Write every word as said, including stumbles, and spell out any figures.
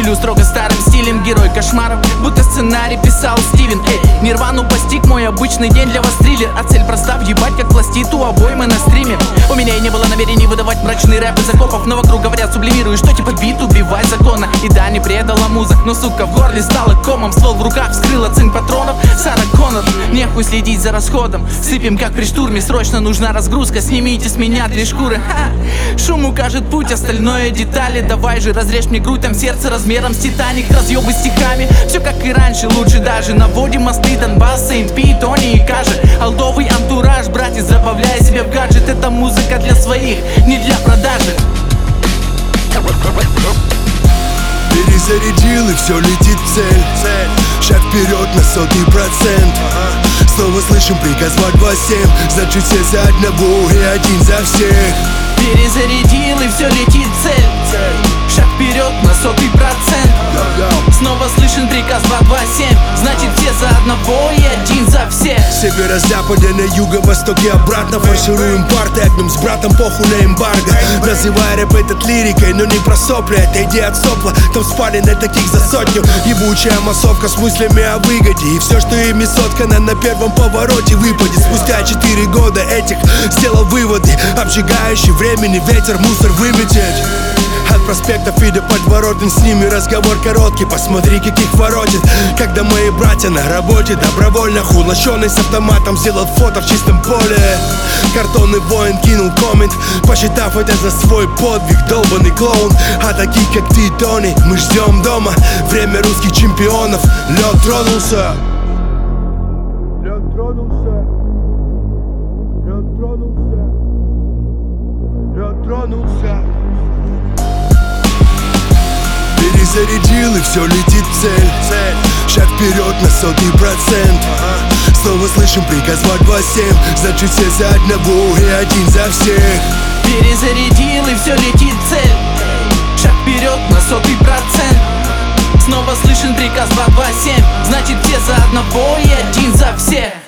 Живлю строго старым стилем, герой кошмаров, будто сценарий писал Стивен. Эй, Нирвану постиг мой обычный день, для вас триллер. А цель проста, въебать как пластиту обоймы на стриме. У меня и не было намерений выдавать мрачный рэп из окопов, но вокруг говорят, сублимирую, что типа бит убивай закона. И да, не предала муза, но сука в горле стала комом. Ствол в руках вскрыла цинк патронов Сара Коннор. Нехуй следить за расходом, сыпем как при штурме. Срочно нужна разгрузка, снимите с меня три шкуры. Ха! Шум укажет путь, остальное детали. Давай же разрежь мне грудь, там сердце размером с Титаник. Разъебы стихами, все как и раньше, лучше даже. Наводим мосты Донбасса, Инпи, Тони и Кажи. Алдовый антураж, братья, забавляя себя в гаджет. Это музыка для своих, не для продажи. Перезарядил и все летит в цель. Шаг вперед на сотый процент. Снова слышим приказ два два семь. Значит все за одного и один за всех. Перезарядил и все летит в цель. Шаг вперед на сотый процент. Снова слышен приказ два два семь. Значит все за одного и один за всех. С северо-запада на юго-востоке обратно. Форсируем парты огнем с братом, похуй на эмбарго. Называй рэп этот лирикой, но не про сопли. Отойди от сопла, там спали на таких за сотню. Ебучая массовка с мыслями о выгоде. И все, что ими соткано, на первом повороте выпадет. Спустя четыре года этих сделал выводы. Обжигающий времени ветер, мусор выметет. От проспектов и до подворотен, с ними разговор короткий. Посмотри, каких воротит. Когда мои братья на работе добровольно, хулощенный с автоматом сделал фото в чистом поле. Картонный воин кинул коммент, посчитав это за свой подвиг. Долбанный клоун, а таких как ты, Тони, мы ждем дома. Время русских чемпионов. Лед тронулся. Лед тронулся. Лед тронулся. Лед тронулся. Перезарядил и все летит в цель. Шаг вперед на сотый процент. Снова слышим приказ два два семь. Значит все за одного и один за всех. Перезарядил и все летит в цель. Шаг вперед на сотый процент. Снова слышен приказ два два семь. Значит все за одного и один за всех.